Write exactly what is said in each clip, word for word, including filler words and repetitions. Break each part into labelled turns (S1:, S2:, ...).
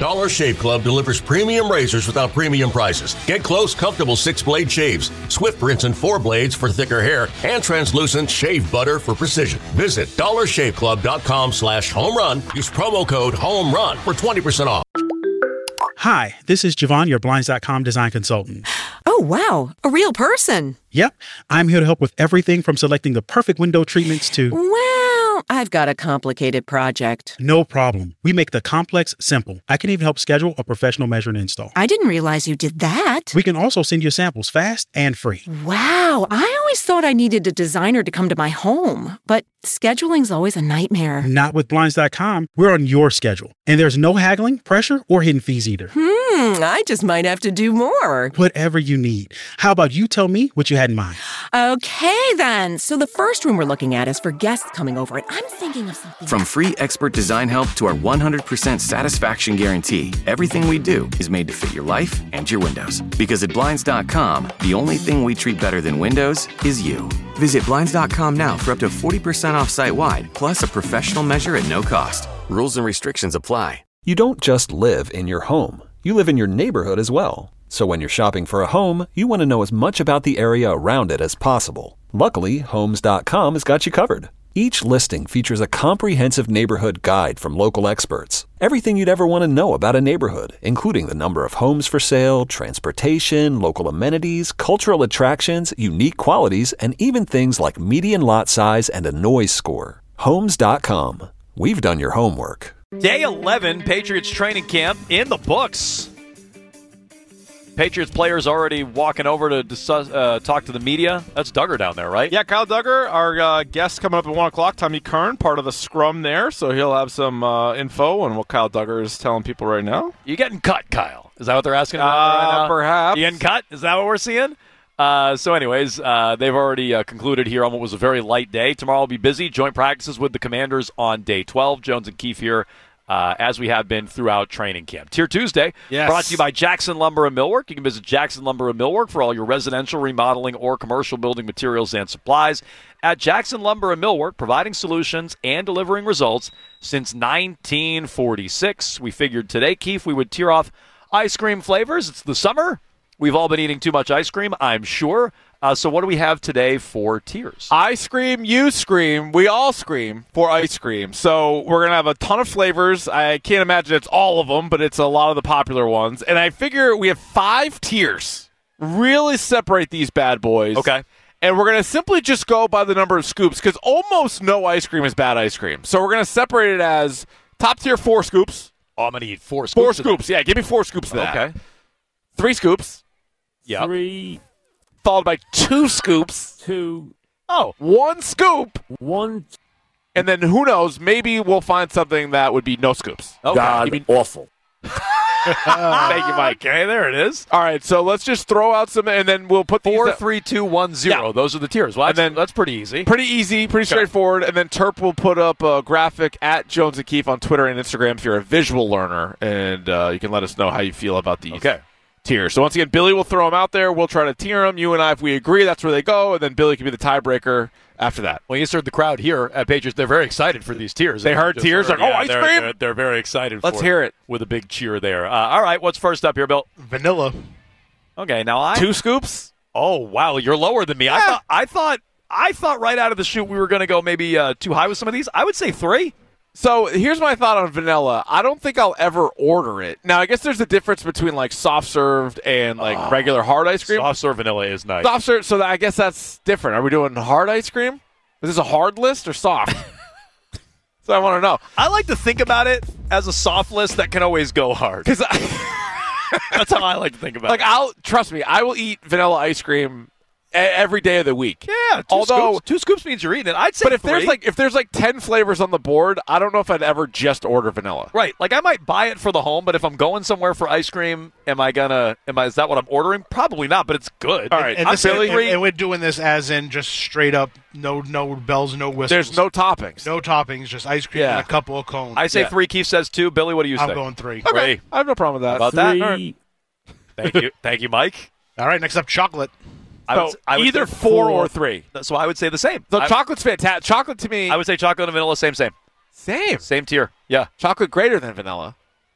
S1: Dollar Shave Club delivers premium razors without premium prices. Get close, comfortable six-blade shaves, swift rinse and four blades for thicker hair, and translucent shave butter for precision. Visit dollar shave club dot com slash home run. Use promo code HOMERUN for twenty percent off.
S2: Hi, this is Javon, your Blinds dot com design consultant.
S3: Oh, wow. A real person.
S2: Yep. I'm here to help with everything from selecting the perfect window treatments to...
S3: Well, I've got a complicated project.
S2: No problem. We make the complex simple. I can even help schedule a professional measure and install.
S3: I didn't realize you did that.
S2: We can also send you samples fast and free.
S3: Wow. I always thought I needed a designer to come to my home, but scheduling's always a nightmare.
S2: Not with Blinds dot com. We're on your schedule. And there's no haggling, pressure, or hidden fees either.
S3: Hmm, I just might have to do more.
S2: Whatever you need. How about you tell me what you had in mind?
S3: Okay, then. So the first room we're looking at is for guests coming over, and I'm thinking of something...
S4: From free expert design help to our one hundred percent satisfaction guarantee, everything we do is made to fit your life and your windows. Because at Blinds dot com, the only thing we treat better than windows is you. Visit Blinds dot com now for up to forty percent off site-wide, plus a professional measure at no cost. Rules and restrictions apply.
S5: You don't just live in your home. You live in your neighborhood as well. So when you're shopping for a home, you want to know as much about the area around it as possible. Luckily, Homes dot com has got you covered. Each listing features a comprehensive neighborhood guide from local experts. Everything you'd ever want to know about a neighborhood, including the number of homes for sale, transportation, local amenities, cultural attractions, unique qualities, and even things like median lot size and a noise score. Homes dot com. We've done your homework.
S6: Day eleven, Patriots training camp in the books. Patriots players already walking over to discuss, uh, talk to the media. That's Duggar down there, right?
S7: Yeah, Kyle Duggar, our uh, guest coming up at one o'clock. Tommy Kern, part of the scrum there, so he'll have some uh, info on what Kyle Duggar is telling people right now.
S6: You getting cut, Kyle? Is that what they're asking about
S7: uh,
S6: right now?
S7: Perhaps.
S6: You getting cut? Is that what we're seeing? Uh, so anyways, uh, they've already uh, concluded here on what was a very light day. Tomorrow will be busy. Joint practices with the Commanders on day twelve. Jones and Keefe here. Uh, as we have been throughout training camp. Tier Tuesday,
S7: yes.
S6: Brought to you by Jackson Lumber and Millwork. You can visit Jackson Lumber and Millwork for all your residential remodeling or commercial building materials and supplies. At Jackson Lumber and Millwork, providing solutions and delivering results since nineteen forty-six. We figured today, Keefe, we would tier off ice cream flavors. It's the summer. We've all been eating too much ice cream, I'm sure. Uh, so what do we have today for tiers?
S7: I scream, you scream, we all scream for ice cream. So we're going to have a ton of flavors. I can't imagine it's all of them, but it's a lot of the popular ones. And I figure we have five tiers. Really separate these bad boys.
S6: Okay.
S7: And we're going to simply just go by the number of scoops because almost no ice cream is bad ice cream. So we're going to separate it as top tier four scoops.
S6: Oh, I'm going to eat four scoops.
S7: Four scoops. Yeah, give me four scoops of that.
S6: Okay.
S7: Three scoops.
S6: Yeah.
S8: Three.
S7: Followed by two scoops.
S8: Two.
S7: Oh, one scoop.
S8: One.
S7: And then who knows? Maybe we'll find something that would be no scoops.
S6: Okay.
S8: God
S7: mean,
S8: awful.
S7: Thank you, Mike.
S6: Okay, there it is.
S7: All right, so let's just throw out some, and then we'll put
S6: Four,
S7: these
S6: three, two, one, zero.
S7: Yeah.
S6: Those are the tiers. Well,
S7: And
S6: that's,
S7: then-
S6: that's pretty easy.
S7: Pretty easy, pretty
S6: Okay.
S7: straightforward. And then Terp will put up a graphic at Jones and Keefe on Twitter and Instagram if you're a visual learner, and uh, you can let us know how you feel about these
S6: Okay.
S7: tiers. So once again, Billy will throw them out there. We'll try to tier them. You and I, if we agree, that's where they go, and then Billy can be the tiebreaker after that.
S6: Well, you heard the crowd here at Patriots. They're very excited for these tiers.
S7: They heard
S6: Just
S7: tiers, like, oh, ice
S6: they're,
S7: cream?
S6: They're, they're very excited
S7: Let's
S6: for
S7: hear it.
S6: with a big cheer there. Uh, all right, what's first up here, Bill?
S9: Vanilla.
S6: Okay, now I...
S7: Two scoops?
S6: Oh, wow, you're lower than me. I thought I thought I thought right out of the chute we were going to go maybe uh, too high with some of these. I would say three.
S7: So here's my thought on vanilla. I don't think I'll ever order it. Now, I guess there's a difference between like soft served and like
S6: Oh,
S7: regular hard ice cream.
S6: Soft serve vanilla is nice.
S7: Soft serve, so I guess that's different. Are we doing hard ice cream? Is this a hard list or soft? So I want to know.
S6: I like to think about it as a soft list that can always go hard.
S7: Because
S6: That's how I like to think about
S7: like
S6: it.
S7: I'll trust me, I will eat vanilla ice cream e- every day of the week.
S6: Yeah, two
S7: Although-
S6: scoops, two scoops means you're eating it. I'd say
S7: But if
S6: three.
S7: there's like if there's like ten flavors on the board, I don't know if I'd ever just order vanilla.
S6: Right, like I might buy it for the home, but if I'm going somewhere for ice cream, am I gonna? Am I? Is that what I'm ordering? Probably not, but it's good.
S7: All right,
S9: And,
S6: I'm
S9: this,
S6: saying
S9: and,
S6: three.
S9: and we're doing this as in just straight up, no no bells, no whistles.
S7: There's no toppings.
S9: no toppings, just ice cream
S7: Yeah.
S9: and a couple of cones.
S6: I say
S7: Yeah.
S6: three. Keith says two. Billy, what do you
S9: I'm
S6: say?
S9: going three.
S7: Okay,
S6: Three.
S7: I have no problem with that.
S6: How about that?
S8: Three.
S7: All right.
S6: Thank you, thank you, Mike.
S9: All right, next up, chocolate.
S6: I
S7: So
S6: would, I would
S7: either
S6: say
S7: four, or three.
S6: So I would say the same.
S7: So
S6: I,
S7: chocolate's fantastic. Chocolate to me,
S6: I would say chocolate and vanilla, same, same,
S7: same.
S6: same tier. Yeah.
S7: Chocolate greater than vanilla.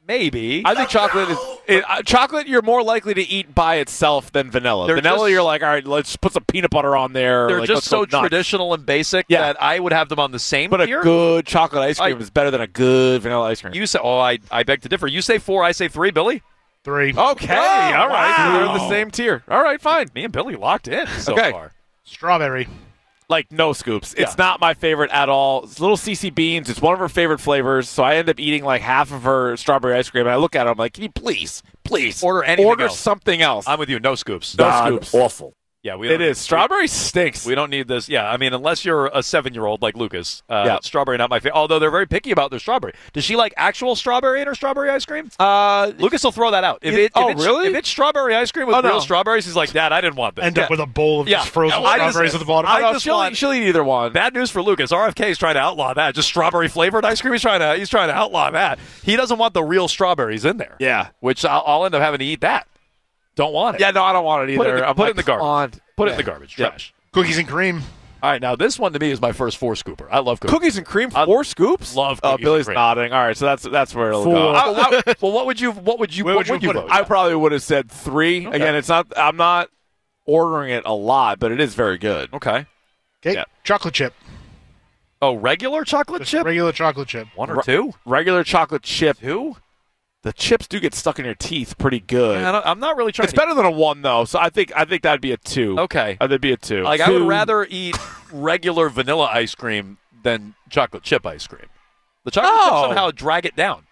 S6: Maybe.
S7: I think chocolate is it, uh, chocolate. You're more likely to eat by itself than vanilla.
S6: They're
S7: vanilla,
S6: just-
S7: you're like, all right, let's put some peanut butter on there.
S6: They're
S7: like,
S6: just
S7: let's
S6: so
S7: go nuts.
S6: traditional and basic
S7: Yeah.
S6: that I would have them on the same
S7: But
S6: tier.
S7: a good chocolate ice cream
S6: I-
S7: is better than a good vanilla ice cream.
S6: You say, oh, I, I beg to differ. You say four, I say three, Billy.
S9: Three.
S7: Okay,
S6: Oh,
S7: all right.
S6: wow.
S7: We're in the same tier. All right, fine.
S6: Me and Billy locked in so
S7: Okay.
S6: far.
S9: Strawberry.
S7: Like, no scoops. It's
S6: Yeah.
S7: not my favorite at all. It's little C C Beans. It's one of her favorite flavors, so I end up eating like half of her strawberry ice cream, and I look at it, I'm like, can you please, please
S6: Order anything
S7: order
S6: else.
S7: something else?
S6: I'm with you. No scoops.
S7: no scoops.
S8: Awful.
S6: Yeah, we
S7: It
S6: don't
S7: is. Strawberry stinks.
S6: We don't need this. Yeah, I mean, unless you're a seven-year-old like Lucas, uh,
S7: Yeah.
S6: strawberry not my favorite. Although they're very picky about their strawberry. Does she like actual strawberry in her strawberry ice cream?
S7: Uh,
S6: Lucas will throw that out. If
S7: It-
S6: it, if
S7: oh,
S6: it's,
S7: really?
S6: If it's strawberry ice cream with
S7: Oh,
S6: real
S7: no.
S6: strawberries, he's like, Dad, I didn't want this.
S9: End
S6: Yeah.
S9: up with a bowl of
S6: Yeah.
S9: just frozen
S6: I just-
S9: strawberries at the bottom.
S6: I
S7: I know,
S6: just
S7: she'll,
S6: want-
S7: eat, she'll eat either one.
S6: Bad news for Lucas. R F K is trying to outlaw that. Just strawberry flavored ice cream. He's trying to he's trying to outlaw that. He doesn't want the real strawberries in there.
S7: Yeah.
S6: Which I'll, I'll end up having to eat that. Don't want it.
S7: Yeah, no, I don't want it either.
S6: Put it in the,
S7: I'm
S6: put it
S7: like,
S6: in the garbage.
S7: on.
S6: Put it
S7: Yeah.
S6: in the garbage.
S7: Yeah.
S6: Trash.
S9: Cookies and cream.
S6: All right, now this one to me is my first four scooper. I love cookies.
S7: Cookies and cream,
S6: I
S7: four scoops.
S6: love
S7: Oh,
S6: cookies
S7: Billy's
S6: and cream.
S7: nodding. All right, so that's that's where it'll
S9: Four.
S7: go. I, I,
S6: well, what would you? What would you?
S9: Where
S6: what
S9: would
S6: would
S9: you
S6: you
S9: put it?
S6: vote?
S7: I probably would have said three.
S6: Okay.
S7: Again, it's not. I'm not ordering it a lot, but it is very good.
S6: Okay.
S9: Okay.
S7: Yeah.
S9: Chocolate chip.
S6: Oh, regular chocolate
S9: Just
S6: chip.
S9: regular chocolate chip.
S6: One or
S7: Re-
S6: two.
S7: Regular chocolate chip.
S6: Two.
S7: The chips do get stuck in your teeth pretty good.
S6: Yeah, I don't- I'm not really trying.
S7: It's
S6: to
S7: better than a one though, so I think I think that'd be a two.
S6: Okay.
S7: Uh, that'd be a two.
S6: Like I would
S7: Two.
S6: rather eat regular vanilla ice cream than chocolate chip ice cream. The chocolate
S7: Oh.
S6: chips somehow drag it down.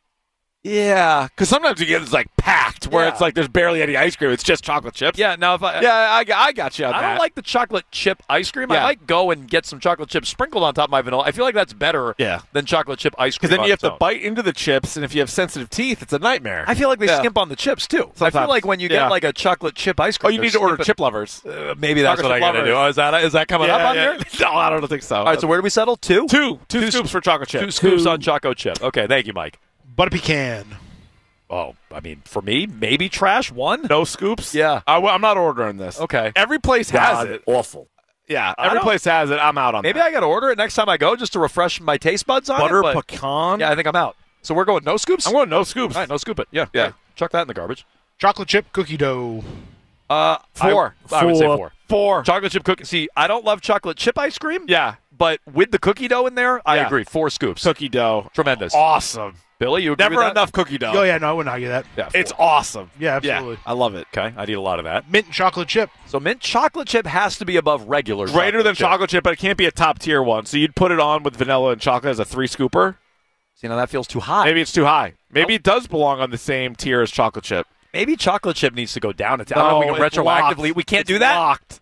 S7: Yeah, because sometimes you get it's like packed where
S6: Yeah.
S7: it's like there's barely any ice cream. It's just chocolate chips.
S6: Yeah. Now if I
S7: yeah, I, got- I got you on
S6: I
S7: that.
S6: don't like the chocolate chip ice cream. I
S7: Yeah.
S6: might go and get some chocolate chips sprinkled on top of my vanilla. I feel like that's better
S7: Yeah.
S6: than chocolate chip ice cream.
S7: because then
S6: on
S7: you have
S6: its
S7: to
S6: own.
S7: bite into the chips, and if you have sensitive teeth, it's a nightmare.
S6: I feel like they
S7: Yeah.
S6: skimp on the chips too. I feel
S7: Sometimes.
S6: like when you
S7: Yeah.
S6: get like a chocolate chip ice
S7: oh,
S6: cream,
S7: you
S6: they're
S7: need to order
S6: skimping-
S7: chip lovers.
S6: Uh, maybe that's
S7: Chocolate
S6: what I
S7: chip
S6: got to do.
S7: lovers.
S6: Oh, is that is that coming up
S7: Yeah,
S6: on
S7: yeah.
S6: here?
S7: No, I don't think so.
S6: All right. So where do we settle? Two.
S7: two, two,
S6: Two
S7: scoops for chocolate chip.
S6: Two scoops on choco chip. Okay. Thank you, Mike.
S9: Butter pecan.
S6: Oh, I mean, for me, maybe trash one.
S7: No scoops.
S6: Yeah.
S7: I, am not ordering this.
S6: Okay.
S7: Every place has
S8: God,
S7: it.
S8: awful.
S7: Yeah,
S6: I
S7: every
S6: don't-
S7: place has it. I'm out on
S6: Maybe
S7: that.
S6: I got to order it next time I go just to refresh my taste buds on
S7: Butter
S6: it. but-
S7: pecan.
S6: Yeah, I think I'm out. So we're going no scoops.
S7: I'm going no scoops.
S6: All right, no scoop it. Yeah,
S7: Yeah.
S6: okay. Chuck that in the garbage.
S9: Chocolate chip cookie dough.
S6: Uh,
S7: Four.
S6: I, I would say
S8: Four.
S6: four.
S7: Four.
S6: Chocolate chip cookie. See, I don't love chocolate chip ice cream.
S7: Yeah.
S6: But with the cookie dough in there, I
S7: Yeah.
S6: agree. Four scoops.
S7: Cookie dough.
S6: Tremendous.
S7: Awesome.
S6: Billy, you agree
S7: Never
S6: with that?
S7: enough cookie dough.
S9: Oh, yeah, no, I wouldn't argue that.
S6: Yeah, four.
S7: It's awesome.
S9: Yeah, absolutely.
S7: Yeah, I love it.
S6: Okay, I'd eat a lot of that.
S9: Mint and chocolate chip.
S6: So mint chocolate chip has to be above regular.
S7: Greater than
S6: chip.
S7: chocolate chip, but it can't be a top tier one. So you'd put it on with vanilla and chocolate as a three scooper.
S6: See, now that feels too high.
S7: Maybe it's too high. Maybe it does belong on the same tier as chocolate chip.
S6: Maybe chocolate chip needs to go down. It's, I don't know if we
S7: it's
S6: can retroactively.
S7: locked.
S6: We can't
S7: It's
S6: do that.
S7: Locked.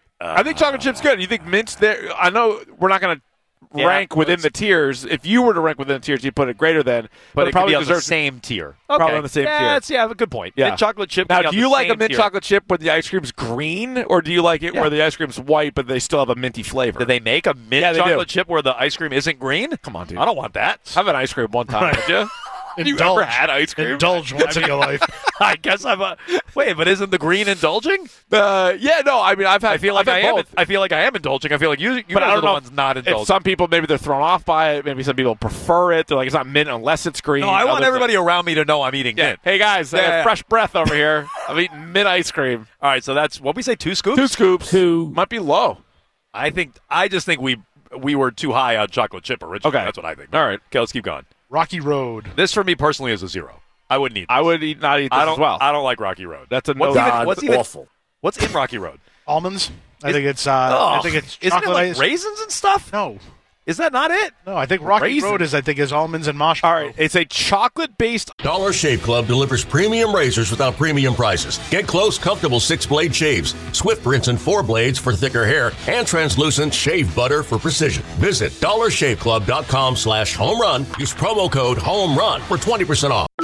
S7: I think chocolate chip's good. You think mint's there? I know we're not going to
S6: Yeah,
S7: rank within
S6: let's-
S7: the tiers. If you were to rank within the tiers, you'd put it greater than.
S6: But, it
S7: probably
S6: could be on the
S7: deserves
S6: same tier.
S7: Probably
S6: Okay.
S7: on the same
S6: yeah,
S7: tier.
S6: That's, yeah, a good point.
S7: Yeah.
S6: Mint chocolate chip.
S7: Now,
S6: can be on
S7: do you
S6: the
S7: like a
S6: same
S7: mint
S6: tier.
S7: chocolate chip where the ice cream's green, or do you like it
S6: Yeah.
S7: where the ice cream's white but they still have a minty flavor?
S6: Did they make a mint
S7: Yeah, they
S6: chocolate
S7: do.
S6: chip where the ice cream isn't green?
S7: Come on, dude.
S6: I don't want that.
S7: Have an ice cream one time, would you? You
S9: Indulge.
S7: ever had ice cream?
S9: Indulge once in your life.
S6: I guess I'm a wait, but isn't the green indulging?
S7: Uh, yeah, no. I mean, I've had.
S6: I feel like
S7: I've
S6: I
S7: had
S6: am.
S7: both.
S6: I feel like I am indulging. I feel like you, you
S7: But
S6: guys
S7: I
S6: are
S7: don't
S6: the
S7: know
S6: ones not
S7: If
S6: indulging.
S7: some people maybe they're thrown off by it. Maybe some people prefer it. They're like, it's not mint unless it's green.
S6: no, I want
S7: Others-
S6: everybody around me to know I'm eating
S7: Yeah.
S6: mint.
S7: Hey guys, I
S6: Yeah,
S7: got
S6: yeah.
S7: fresh breath over here. I'm eating mint ice cream.
S6: All right, so that's what we say. Two scoops.
S7: Two scoops.
S8: Two.
S7: Might be low.
S6: I think. I just think we we were too high on chocolate chip originally.
S7: Okay.
S6: That's what I think.
S7: All right.
S6: Okay, let's keep going.
S9: Rocky Road.
S6: This for me personally is a zero. I wouldn't eat.
S7: I would eat, not eat this
S6: I don't.
S7: as well.
S6: I don't like Rocky Road.
S7: That's a
S6: What's
S7: no.
S6: even-
S8: God,
S6: what's even-
S8: awful.
S6: What's in Rocky Road?
S9: Almonds. I
S6: Is-
S9: think it's. Uh, I
S6: Ugh.
S9: think it's
S6: Isn't it
S9: chocolate
S6: like
S9: ice.
S6: raisins and stuff?
S9: No,
S6: Is that not it?
S9: no. I think Rocky
S7: Raisins.
S9: Road is. I think is almonds and marshmallow.
S7: All right, it's a chocolate-based.
S1: Dollar Shave Club delivers premium razors without premium prices. Get close, comfortable six-blade shaves, Swift rinse and four blades for thicker hair, and translucent shave butter for precision. Visit dollar shave club dot com slash home run. Use promo code home run for twenty percent off.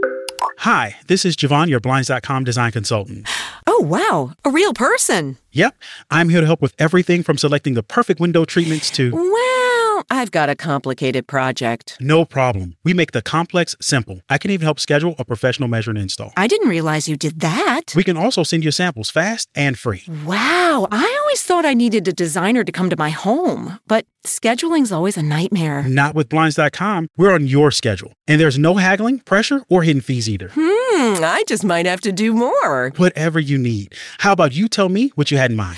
S2: Hi, this is Javon, your Blinds dot com design consultant.
S3: Oh, wow. A real person.
S2: Yep, I'm here to help with everything from selecting the perfect window treatments to...
S3: Well, I've got a complicated project.
S2: No problem. We make the complex simple. I can even help schedule a professional measure and install.
S3: I didn't realize you did that.
S2: We can also send you samples fast and free.
S3: Wow, I always thought I needed a designer to come to my home, but scheduling's always a nightmare.
S2: Not with Blinds dot com. We're on your schedule. And there's no haggling, pressure, or hidden fees either.
S3: Hmm, I just might have to do more.
S2: Whatever you need. How about you tell me what you had in mind?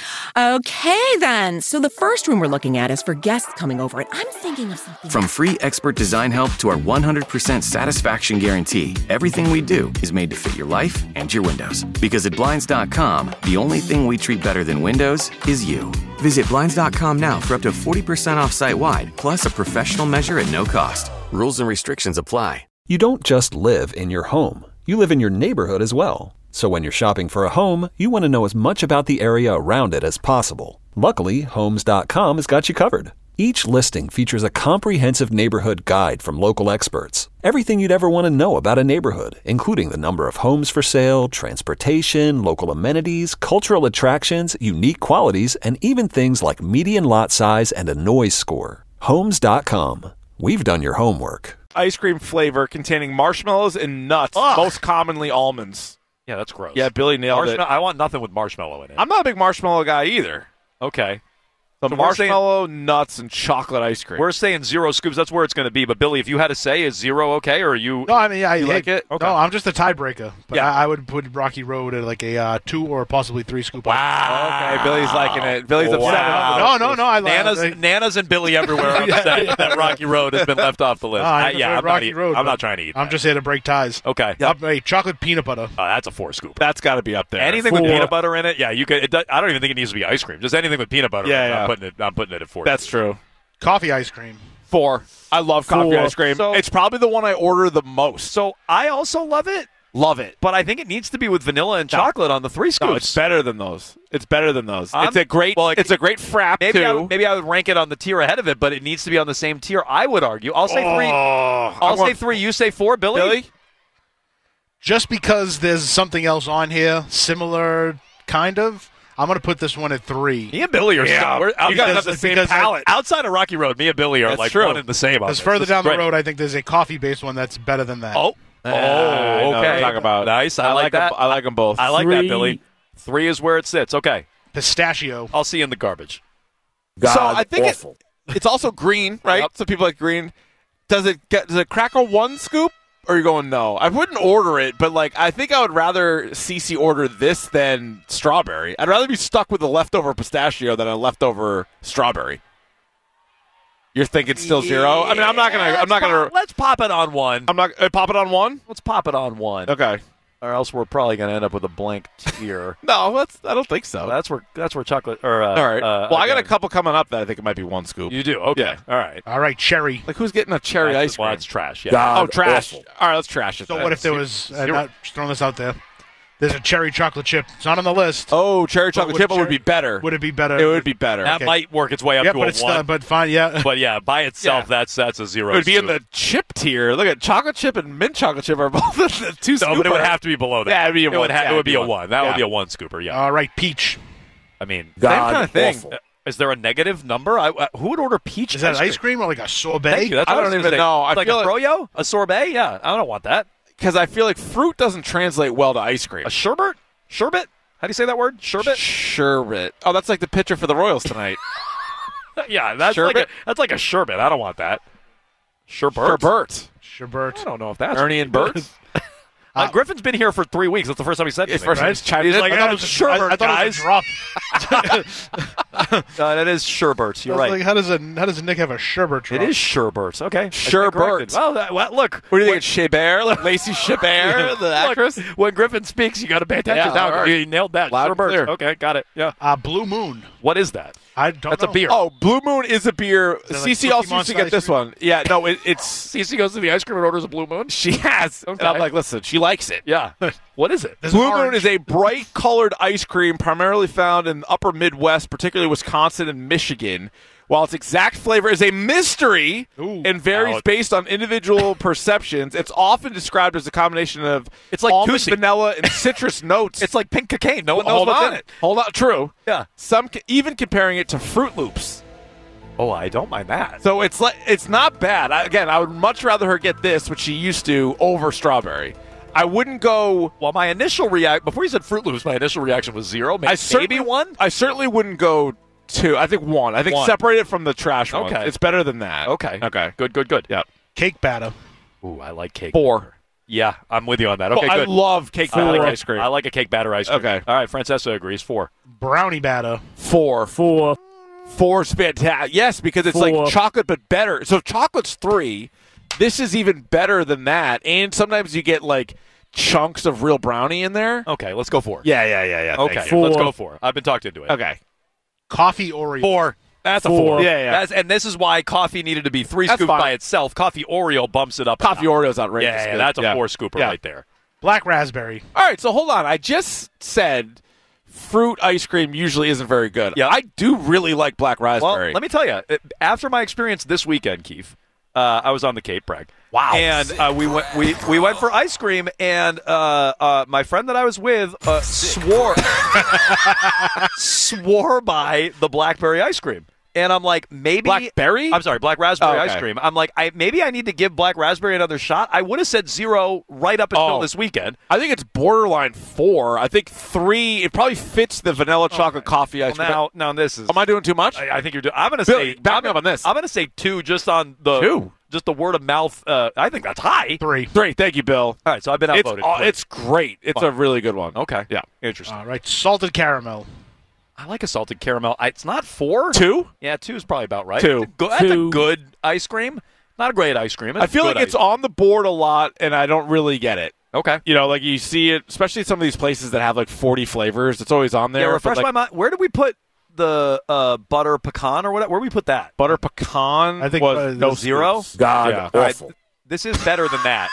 S3: Okay, then. So the first room we're looking at is for guests coming over, and I'm thinking of something.
S4: From free expert design help to our one hundred percent satisfaction guarantee, everything we do is made to fit your life and your windows. Because at Blinds dot com, the only thing we treat better than windows is you. Visit Blinds dot com now for up to forty percent off site-wide, plus a professional measure at no cost. Rules and restrictions apply.
S5: You don't just live in your home. You live in your neighborhood as well. So when you're shopping for a home, you want to know as much about the area around it as possible. Luckily, Homes dot com has got you covered. Each listing features a comprehensive neighborhood guide from local experts. Everything you'd ever want to know about a neighborhood, including the number of homes for sale, transportation, local amenities, cultural attractions, unique qualities, and even things like median lot size and a noise score. Homes dot com. We've done your homework.
S7: Ice cream flavor containing marshmallows and nuts,
S6: Ugh.
S7: most commonly almonds.
S6: Yeah, that's gross.
S7: Yeah, Billy nailed
S6: Marshmallow-
S7: it.
S6: I want nothing with marshmallow in it.
S7: I'm not a big marshmallow guy either.
S6: Okay.
S7: The
S6: So we're saying-
S7: marshmallow, nuts, and chocolate ice cream.
S6: We're saying zero scoops. That's where it's going to be. But, Billy, if you had to say, is zero okay, or are you...
S9: No, I mean, yeah,
S7: You
S9: hey,
S7: like it?
S6: Okay.
S9: No, I'm just a tiebreaker. But
S6: Yeah.
S9: I, I would put Rocky Road at like a uh, two or possibly three scoop.
S6: Wow.
S7: Okay, Billy's liking it. Billy's upset.
S6: Wow.
S9: No, no, no. I
S6: Nana's,
S9: I,
S6: Nana's and Billy everywhere are upset that Rocky Road has been left off the list.
S9: No, I
S6: I- yeah,
S9: prefer
S6: I'm,
S9: Rocky
S6: not, eat-
S9: Road,
S6: I'm
S9: but
S6: not trying to eat
S9: I'm
S6: that.
S9: just here to break ties.
S6: Okay.
S9: Up, hey, chocolate peanut butter.
S6: Oh, that's a four scoop.
S7: That's got to be up there.
S6: Anything with
S9: Four.
S6: peanut butter in it, yeah, you could. It does, I don't even think it needs to be ice cream. Just anything with peanut butter.
S7: Yeah,
S6: in it,
S7: yeah.
S6: I'm putting it. I'm putting it at four.
S7: That's true.
S9: Coffee ice cream.
S7: Four. I love coffee
S9: Four.
S7: ice cream.
S6: So-
S7: it's probably the one I order the most.
S6: So I also love it,
S7: Love it.
S6: but I think it needs to be with vanilla and chocolate on the three scoops.
S7: No, it's better than those. It's better than those.
S6: I'm-
S7: it's a great.
S6: well, it-
S7: it's a great frap
S6: Maybe
S7: too.
S6: I, would- maybe I would rank it on the tier ahead of it, but it needs to be on the same tier. I would argue. I'll say three.
S7: Oh,
S6: I'll
S7: I
S6: say
S7: want-
S6: three. You say four, Billy.
S7: Billy.
S9: Just because there's something else on here, similar kind of, I'm going to put this one at three.
S6: Me and Billy are
S7: Yeah.
S6: so, we're,
S7: You guys
S6: because-
S7: have the same
S9: because I-
S7: palate.
S6: outside of Rocky Road. Me and Billy are
S7: That's
S6: like
S7: true.
S6: one and the same. on
S9: Because
S6: this.
S9: further
S6: This
S9: down
S6: is
S9: the
S6: great.
S9: road, I think there's a coffee-based one that's better than that.
S6: Oh,
S7: Ah, I
S6: oh,
S7: know what
S6: okay.
S7: I'm talking about.
S6: Nice. I,
S7: I
S6: like
S7: like
S6: that.
S7: 'em- I like 'em both.
S6: I like that,
S8: Three.
S6: Billy. Three is where it sits. Okay,
S9: Pistachio.
S6: I'll see you in the garbage.
S7: so I think it,
S8: awful.
S7: it's also green, right?
S6: Yep.
S7: Some people like green. Does it get? Does it crack a one scoop? Or are you going no? I wouldn't order it, but like I think I would rather Cece order this than strawberry. I'd rather be stuck with a leftover pistachio than a leftover strawberry. You're thinking still zero? I mean, I'm not gonna. I'm not gonna.
S6: Let's pop it on one.
S7: I'm not. Uh, pop it on one.
S6: Let's pop it on one.
S7: Okay.
S6: Or else we're probably going to end up with a blank tier.
S7: No, that's. I don't think so.
S6: that's where that's where chocolate. Or uh,
S7: All right.
S6: uh,
S7: well, I got a
S6: again.
S7: couple coming up that I think it might be one scoop.
S6: You do. Okay.
S7: Yeah.
S6: All right.
S9: All right, cherry.
S7: Like who's getting a cherry
S6: That's-
S7: ice cream?
S6: Well, that's trash. Yeah.
S8: God
S7: oh, trash.
S8: awful.
S7: All right, let's trash it.
S9: So
S7: then.
S9: what if there was, uh,
S6: Zero.
S9: not, just throwing this out there, there's a cherry chocolate chip. It's not on the list.
S7: Oh, cherry chocolate
S9: would
S7: chip would
S9: cherry-
S7: be better.
S9: Would it be better?
S7: It would be better.
S6: That
S9: Okay.
S6: might work its way up
S9: Yeah,
S6: to
S9: but
S6: a
S9: it's
S6: one.
S9: uh, but fine, yeah.
S6: But yeah, by itself,
S7: Yeah.
S6: that's that's a zero.
S7: It would be in
S6: scoop.
S7: the chip tier. Look at chocolate chip and mint chocolate chip are both in the two.
S6: No, but it would
S7: scooper.
S6: have to be below that.
S7: Yeah, it'd be a
S6: it would,
S7: one.
S6: ha-
S7: Yeah,
S6: it would
S7: it'd
S6: be
S7: be
S6: a
S7: one.
S6: one. That
S7: Yeah.
S6: would be a one scooper. Yeah.
S9: All right, peach.
S6: I mean,
S7: Same
S8: God
S7: kind of thing.
S8: awful.
S6: uh, is there a negative number? I, uh, who would order peach?
S9: Is that ice cream or like a sorbet?
S6: Thank you. That's
S7: I
S6: what
S7: don't
S6: was
S7: even
S6: gonna say.
S7: know. I
S6: like
S7: feel
S6: a
S7: like-
S6: froyo, a sorbet. Yeah, I don't want that.
S7: Because I feel like fruit doesn't translate well to ice cream.
S6: A sherbet? Sherbet? How do you say that word? Sherbet?
S7: Sherbet. Oh, that's like the pitcher for the Royals tonight.
S6: yeah, that's like
S7: Sherbet?
S6: a, that's like a sherbet. I don't want that. Sherbet?
S7: Sherbet.
S9: Sherbet.
S6: I don't know if that's
S7: Ernie and Bert.
S6: Uh, Griffin's been here for three weeks. That's the first time he said
S7: It's
S6: anything.
S7: first
S6: right?
S7: time he's chimed
S6: He's
S7: in.
S6: like,
S7: I
S6: I
S7: thought
S6: thought
S7: it
S6: it was
S7: was
S6: sherbet,
S9: I, I thought
S6: guys.
S9: it was a drop.
S6: Uh, that is sherbet. You're
S9: I was
S6: right.
S9: Like, how does a how does Nick have a sherbet drop?
S6: It is sherbet. Okay. I stand
S7: Sherbet.
S6: corrected. Well, that, well, look.
S7: What do you
S6: when-
S7: think? It's Chabert? Like Lacey Chabert, the actress?
S6: Look, when Griffin speaks, you got to pay attention.
S7: Yeah,
S6: now,
S7: all right.
S6: you nailed that.
S7: Loud and
S6: Sherbet.
S7: clear.
S6: Okay, got it. Yeah.
S9: Uh, Blue Moon.
S6: What is that?
S9: I don't
S6: That's
S9: know.
S6: a beer.
S7: Oh, Blue Moon is a beer.
S9: that like
S7: Cece
S9: Cookie
S7: also used to
S9: Monster
S7: get
S9: ice
S7: this
S9: cream?
S7: one. Yeah, no, it, it's
S6: Cece goes to the ice cream and orders a Blue Moon.
S7: she has.
S6: Okay.
S7: And I'm like, listen, she likes it.
S6: Yeah. What is it?
S9: There's
S7: Blue
S9: an
S7: Moon
S9: orange.
S7: is a bright colored ice cream primarily found in the upper Midwest, particularly Wisconsin and Michigan. While its exact flavor is a mystery
S9: Ooh.
S7: and varies
S6: Ouch.
S7: based on individual perceptions, it's often described as a combination of
S6: It's like
S7: almond,
S6: Koozie.
S7: vanilla, and citrus notes.
S6: It's like pink cocaine. No one knows
S7: Hold
S6: what's
S7: on.
S6: in it.
S7: Hold on. True.
S6: Yeah.
S7: Some ca- even comparing it to Fruit Loops.
S6: Oh, I don't mind that.
S7: So it's like it's not bad. I, again, I would much rather her get this, which she used to, over strawberry. I wouldn't go.
S6: Well, my initial react before you said Fruit Loops, my initial reaction was zero. Maybe,
S7: I
S6: maybe one.
S7: I certainly wouldn't go two. I think one. I think
S6: One.
S7: separate it from the trash one.
S6: Okay.
S7: It's better than that.
S6: Okay.
S7: Okay.
S6: Good, good, good.
S7: Yep.
S9: Cake batter.
S6: Ooh, I like cake.
S7: Four.
S6: Yeah, I'm with you on that. Okay,
S7: Well,
S6: good.
S7: I love cake
S6: I
S7: batter
S6: like
S7: ice cream.
S6: I like a cake batter ice cream.
S7: Okay.
S6: All right, Francesca agrees. Four.
S9: Brownie batter.
S7: Four.
S8: Four.
S7: Four's fantastic. Yes, because it's
S8: Four.
S7: like chocolate, but better. So if chocolate's three, this is even better than that. And sometimes you get like chunks of real brownie in there.
S6: Okay, let's go four.
S7: Yeah, yeah, yeah, yeah.
S6: Okay,
S7: Thank you.
S8: Four.
S6: let's go four. I've been talked into it.
S7: Okay.
S9: Coffee Oreo.
S6: Four. That's a
S8: Four.
S6: four.
S7: Yeah, yeah.
S6: That's, and this is why coffee needed to be three
S7: That's
S6: scoops
S7: fine.
S6: by itself. Coffee Oreo bumps it up. a
S7: Coffee
S6: notch.
S7: Oreo's outrageous.
S6: Yeah, yeah,
S7: good.
S6: that's a
S7: Yeah.
S6: four scooper
S7: Yeah.
S6: right there.
S9: Black raspberry.
S7: All right, so hold on. I just said fruit ice cream usually isn't very good.
S6: Yeah.
S7: I do really like black raspberry.
S6: Well, let me tell you, after my experience this weekend, Keith, uh, I was on the Cape Bragg.
S7: Wow.
S6: And uh, we went we, we went for ice cream, and uh, uh, my friend that I was with uh, swore swore by the blackberry ice cream. And I'm like, maybe
S7: Blackberry?
S6: I'm sorry, black raspberry
S7: Oh, okay.
S6: ice cream. I'm like, I maybe I need to give black raspberry another shot. I would have said zero right up until
S7: Oh.
S6: this weekend.
S7: I think it's borderline four. I think three. It probably fits the vanilla chocolate coffee ice
S6: Well,
S7: cream.
S6: now, now this is.
S7: Am I doing too much?
S6: I, I think you're doing. I'm going to
S7: Billy,
S6: say.
S7: back
S6: I'm
S7: me up on this.
S6: I'm going to say two, just on the
S7: Two?
S6: just the word of mouth. Uh, I think that's high.
S9: Three.
S7: Three. Thank you, Bill.
S6: All right, so I've been
S7: It's,
S6: outvoted.
S7: oh,
S6: Three.
S7: it's great. It's a really good one.
S6: okay.
S7: Yeah.
S6: Interesting.
S9: All right. Salted caramel.
S6: I like a salted caramel. I, it's not four.
S7: Two?
S6: Yeah, two is probably about right.
S7: Two.
S6: That's a good, that's a
S8: Two.
S6: good ice cream. Not a great ice cream. It's
S7: I feel
S6: good
S7: like it's
S6: ice-
S7: on the board a lot, and I don't really get it.
S6: okay.
S7: You know, like you see it, especially some of these places that have like forty flavors. It's always on there.
S6: Yeah,
S7: but,
S6: refresh
S7: like,
S6: my mind. Where did we put the uh, butter pecan or whatever? Where did we put that?
S7: butter pecan.
S9: I think,
S7: was
S9: uh,
S7: no
S6: zero?
S7: scoops.
S8: God
S7: Yeah.
S6: All right,
S8: awful.
S6: th- this is better than that.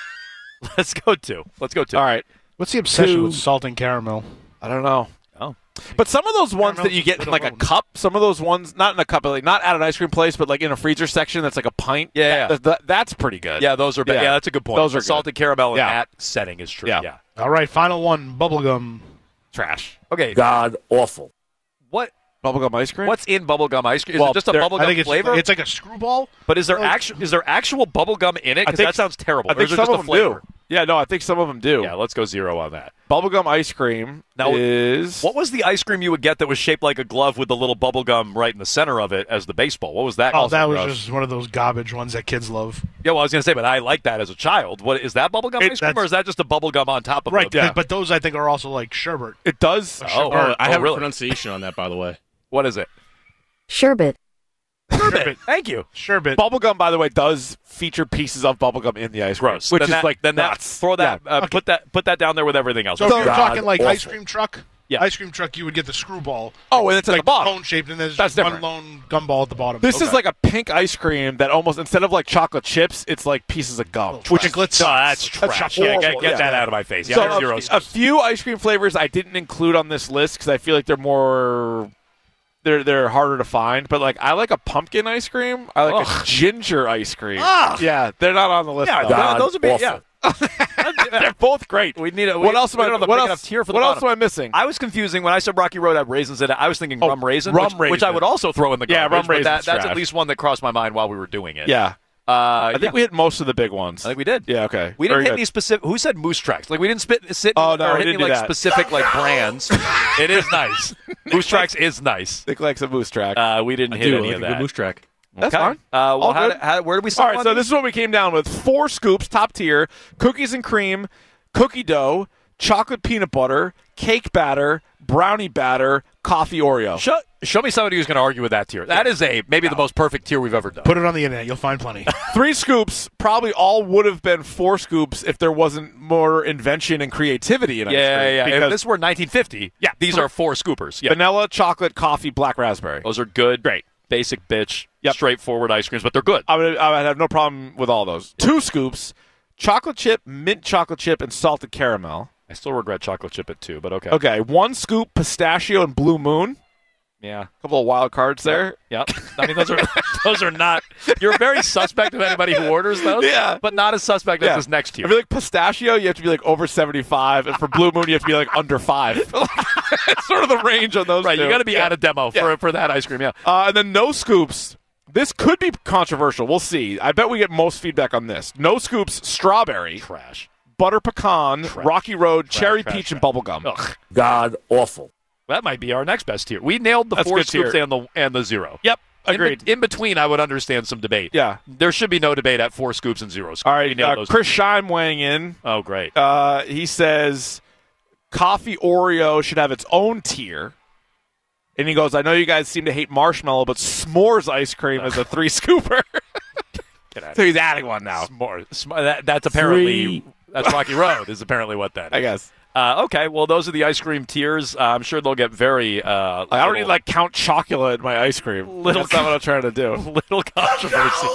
S6: Let's go two. Let's go two.
S7: All right.
S9: What's the obsession
S8: Two.
S9: with salt and caramel?
S7: I don't know.
S6: Oh.
S7: But some of those ones
S9: Caramel's
S7: that you get in
S9: just
S7: like a
S9: alone.
S7: cup, some of those ones, not in a cup, but like not at an ice cream place, but like in a freezer section that's like a pint.
S6: Yeah, yeah.
S7: that- that- that's pretty good.
S6: Yeah, those are. Ba-
S7: Yeah.
S6: yeah. that's a good point.
S7: Those are
S6: The salted caramel in
S7: Yeah.
S6: that setting is true.
S7: Yeah.
S6: Yeah.
S9: All right. Final one. Bubblegum.
S7: Trash.
S6: Okay.
S8: God awful.
S6: What?
S7: Bubblegum ice cream?
S6: What's in bubblegum ice cream? Is
S7: Well,
S6: it just a
S7: there-
S6: bubblegum
S9: I think it's
S6: flavor?
S9: it's like a screwball.
S6: but is there
S9: Oh.
S6: actual is there actual bubblegum in it?
S7: I
S6: Because
S7: think-
S6: that sounds terrible.
S7: I
S6: Or
S7: think
S6: is it
S7: some
S6: just
S7: of
S6: a
S7: them
S6: flavor?
S7: do. Yeah, no, I think some of them do.
S6: Yeah, let's go zero on that.
S7: Bubblegum ice cream
S6: Now,
S7: is
S6: What was the ice cream you would get that was shaped like a glove with the little bubble gum right in the center of it as the baseball? What was that?
S9: Oh,
S6: called?
S9: that was
S7: gross.
S9: just one of those garbage ones that kids love.
S6: Yeah, well, I was going to say, but I liked that as a child. What is that bubblegum
S9: It-
S6: ice cream,
S9: that's-
S6: or is that just a bubblegum on top of
S9: Right.
S6: it?
S7: Yeah.
S9: But those I think are also like sherbet.
S7: it does.
S6: Oh,
S8: Oh, I
S6: oh,
S8: have
S6: really?
S8: a pronunciation on that, by the way.
S6: What is it?
S10: Sherbet.
S9: Sherbet.
S6: Thank you.
S9: Sherbet.
S7: Bubblegum, by the way, does feature pieces of bubblegum in the ice cream,
S6: Gross.
S7: which
S6: then
S7: is
S6: that,
S7: like
S6: then that,
S7: nuts.
S6: throw that,
S7: Yeah.
S6: uh, put that, put that down there with everything else.
S9: So if you're
S8: God
S9: talking like
S8: awful.
S9: ice cream truck,
S6: Yeah.
S9: ice cream truck, you would get the screwball.
S7: Oh, and it's at
S9: like
S7: the bottom.
S9: cone shaped, and there's
S7: That's
S9: just one
S7: different.
S9: lone gumball at the bottom.
S7: This
S6: Okay.
S7: is like a pink ice cream that almost, instead of like chocolate chips, it's like pieces of gum.
S9: Which Chiclets.
S6: Oh, that's trash. Yeah, get,
S7: horrible.
S6: get
S7: Yeah.
S6: that out of my face. Yeah,
S7: So
S6: that's
S7: a,
S6: zero.
S7: a few ice cream flavors I didn't include on this list because I feel like they're more they're they're harder to find. But like I like a pumpkin ice cream. I like
S6: Ugh.
S7: a ginger ice cream.
S6: Ugh.
S7: Yeah, they're not on the list.
S6: yeah,
S7: though.
S8: God
S6: those would be.
S8: awful.
S6: Yeah.
S7: they're both great.
S6: We need a.
S7: What
S6: we,
S7: else am
S6: we
S7: I?
S6: don't have a
S7: What
S6: big
S7: else?
S6: enough tier for the
S7: what else
S6: bottom.
S7: am I missing?
S6: I was confusing when I said Rocky Road had raisins in it. I was thinking
S7: Oh,
S6: rum raisin,
S7: rum
S6: which, which I
S7: raisin.
S6: would also throw in the
S7: Yeah,
S6: garbage.
S7: rum
S6: but
S7: raisin's
S6: that, That's
S7: trash.
S6: at least one that crossed my mind while we were doing it.
S7: yeah,
S6: uh,
S7: I think
S6: yeah.
S7: we hit most of the big ones.
S6: I think we did.
S7: Yeah. Okay.
S6: We didn't
S7: Very
S6: hit
S7: good.
S6: any specific. Who said Moose Tracks? Like we didn't spit, sit
S7: Oh, no,
S6: or
S7: we
S6: hit
S7: didn't
S6: any
S7: do
S6: like
S7: that.
S6: specific like brands. It is nice. Moose Tracks is nice.
S7: Nick likes a moose track.
S6: Uh, we didn't
S8: I
S6: hit
S8: do. I
S6: any
S8: like
S6: of
S8: a
S6: that.
S8: good moose track.
S7: That's
S6: okay.
S7: fine.
S6: Uh, well,
S7: All
S6: how,
S7: good.
S6: did- how, where did we
S7: All
S6: start?
S7: right, so this is what we came down with: four scoops, top tier, cookies and cream, cookie dough, chocolate peanut butter, cake batter, brownie batter, coffee Oreo.
S6: Show, show me somebody who's going to argue with that tier. That is a maybe the most perfect tier we've ever done.
S9: Put it on the internet. You'll find plenty.
S7: Three scoops probably all would have been four scoops if there wasn't more invention and creativity in ice
S6: yeah,
S7: cream.
S6: yeah. If
S7: Because
S6: this were nineteen fifty,
S7: Yeah.
S6: these are four scoopers. Yeah,
S7: vanilla, chocolate, coffee, black raspberry.
S6: those are good.
S7: Great.
S6: Basic bitch,
S7: Yep.
S6: straightforward ice creams, but they're good.
S7: I would, I would have no problem with all those. Two scoops, chocolate chip, mint chocolate chip, and salted caramel.
S6: I still regret chocolate chip at two, but okay.
S7: Okay, one scoop, pistachio and blue moon.
S6: Yeah.
S7: A couple of wild cards there.
S6: Yep. I mean, those are those are not. You're very suspect of anybody who orders those.
S7: Yeah.
S6: But not as suspect
S7: Yeah.
S6: as this next tier.
S7: I feel like pistachio, you have to be like over seventy-five, and for Blue Moon, you have to be like under five. It's sort of the range on those.
S6: Right.
S7: two.
S6: You got to be
S7: yeah.
S6: at a demo
S7: Yeah.
S6: for for that ice cream. Yeah.
S7: Uh, and then no scoops. This could be controversial. We'll see. I bet we get most feedback on this. No scoops, strawberry,
S6: Trash.
S7: butter pecan,
S6: Trash.
S7: Rocky Road,
S6: Trash,
S7: cherry
S6: trash,
S7: peach,
S6: trash.
S7: and bubblegum.
S6: Ugh.
S8: God awful.
S6: That might be our next best tier. We nailed the
S7: That's
S6: four
S7: good
S6: scoops
S7: tier.
S6: and the and the zero.
S7: Yep,
S6: In,
S7: agreed.
S6: be- in between, I would understand some debate.
S7: Yeah.
S6: There should be no debate at four scoops and zero scoops.
S7: All
S6: We
S7: right,
S6: nailed
S7: uh,
S6: those.
S7: Chris Scheim weighing in.
S6: Oh, great.
S7: Uh, he says coffee Oreo should have its own tier. And he goes, I know you guys seem to hate marshmallow, but s'mores ice cream is a three scooper.
S6: Get out of
S7: So
S6: here.
S7: he's adding one now.
S6: S'more. S'more- that, that's apparently
S8: Three.
S6: that's Rocky Road is apparently what that is.
S7: I guess.
S6: Uh, okay, well, those are the ice cream tiers. Uh, I'm sure they'll get very. Uh,
S7: Like, I don't
S6: little-
S7: need like Count Chocula in my ice cream.
S6: Little
S7: That's not what I'm trying to do.
S6: little controversy.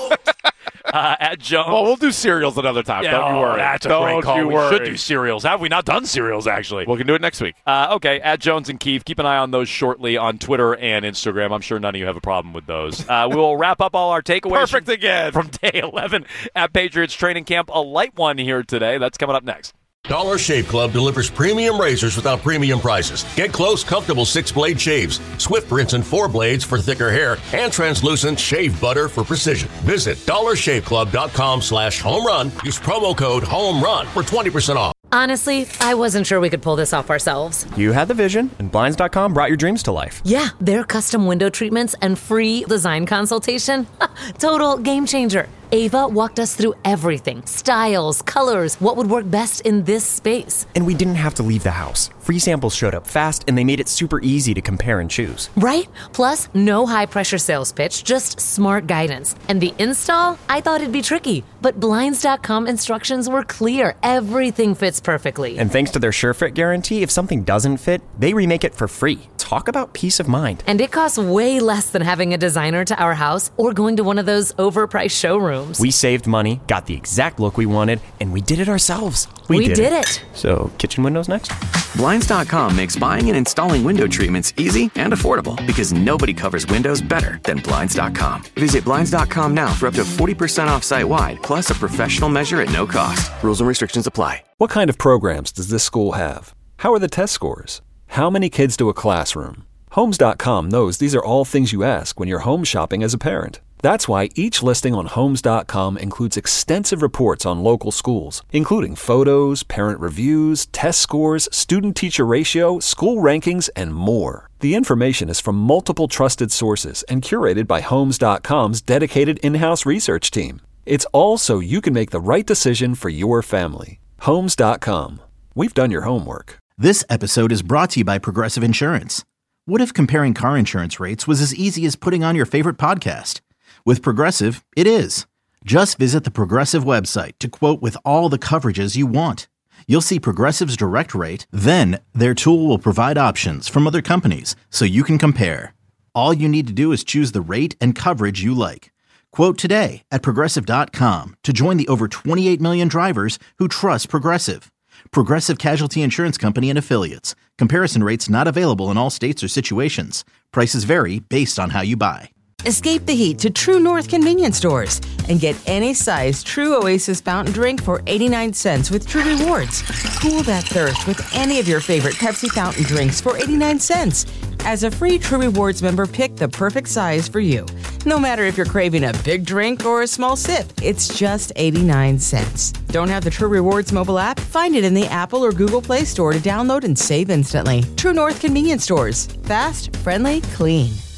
S6: uh, at Jones.
S7: Well, we'll do cereals another time.
S6: Yeah,
S7: Don't you
S6: oh,
S7: worry.
S6: That's a
S7: Don't
S6: great call.
S7: you
S6: We
S7: worry.
S6: should do cereals. Have we not done cereals, actually?
S7: We can do it next week.
S6: Uh, okay, at Jones and Keefe. Keep an eye on those shortly on Twitter and Instagram. I'm sure none of you have a problem with those. Uh, we will wrap up all our takeaways
S7: Perfect
S6: from,
S7: again.
S6: from day eleven at Patriots Training Camp. A light one here today. That's coming up next.
S1: Dollar Shave Club delivers premium razors without premium prices. Get close, comfortable six-blade shaves, Swift rinse and four blades for thicker hair, and translucent shave butter for precision. Visit dollar shave club dot com slash home run. Use promo code HOMERUN for twenty percent off.
S10: Honestly, I wasn't sure we could pull this off ourselves.
S11: You had the vision, and Blinds dot com brought your dreams to life.
S10: Yeah, their custom window treatments and free design consultation. Total game changer. Ava walked us through everything. Styles, colors, what would work best in this space.
S11: And we didn't have to leave the house. Free samples showed up fast, and they made it super easy to compare and choose.
S10: Right? Plus, no high-pressure sales pitch, just smart guidance. And the install? I thought it'd be tricky, but Blinds dot com instructions were clear. Everything fits perfectly.
S11: And thanks to their SureFit guarantee, if something doesn't fit, they remake it for free. Talk about peace of mind.
S10: And it costs way less than having a designer to our house or going to one of those overpriced showrooms.
S11: We saved money, got the exact look we wanted, and we did it ourselves.
S10: We did it.
S11: So, kitchen windows next?
S4: Blinds dot com makes buying and installing window treatments easy and affordable because nobody covers windows better than Blinds dot com. Visit Blinds dot com now for up to forty percent off site-wide, plus a professional measure at no cost. Rules and restrictions apply.
S5: What kind of programs does this school have? How are the test scores? How many kids to a classroom? Homes dot com knows these are all things you ask when you're home shopping as a parent. That's why each listing on Homes dot com includes extensive reports on local schools, including photos, parent reviews, test scores, student-teacher ratio, school rankings, and more. The information is from multiple trusted sources and curated by Homes dot com's dedicated in-house research team. It's all so you can make the right decision for your family. Homes dot com. We've done your homework.
S12: This episode is brought to you by Progressive Insurance. What if comparing car insurance rates was as easy as putting on your favorite podcast? With Progressive, it is. Just visit the Progressive website to quote with all the coverages you want. You'll see Progressive's direct rate, then their tool will provide options from other companies so you can compare. All you need to do is choose the rate and coverage you like. Quote today at Progressive dot com to join the over twenty-eight million drivers who trust Progressive. Progressive Casualty Insurance Company and Affiliates. Comparison rates not available in all states or situations. Prices vary based on how you buy.
S13: Escape the heat to True North convenience stores and get any size True Oasis fountain drink for eighty-nine cents with True Rewards. Cool that thirst with any of your favorite Pepsi fountain drinks for eighty-nine cents. As a free True Rewards member, pick the perfect size for you. No matter if you're craving a big drink or a small sip, it's just eighty-nine cents. Don't have the True Rewards mobile app? Find it in the Apple or Google Play Store to download and save instantly. True North convenience stores. Fast, friendly, clean.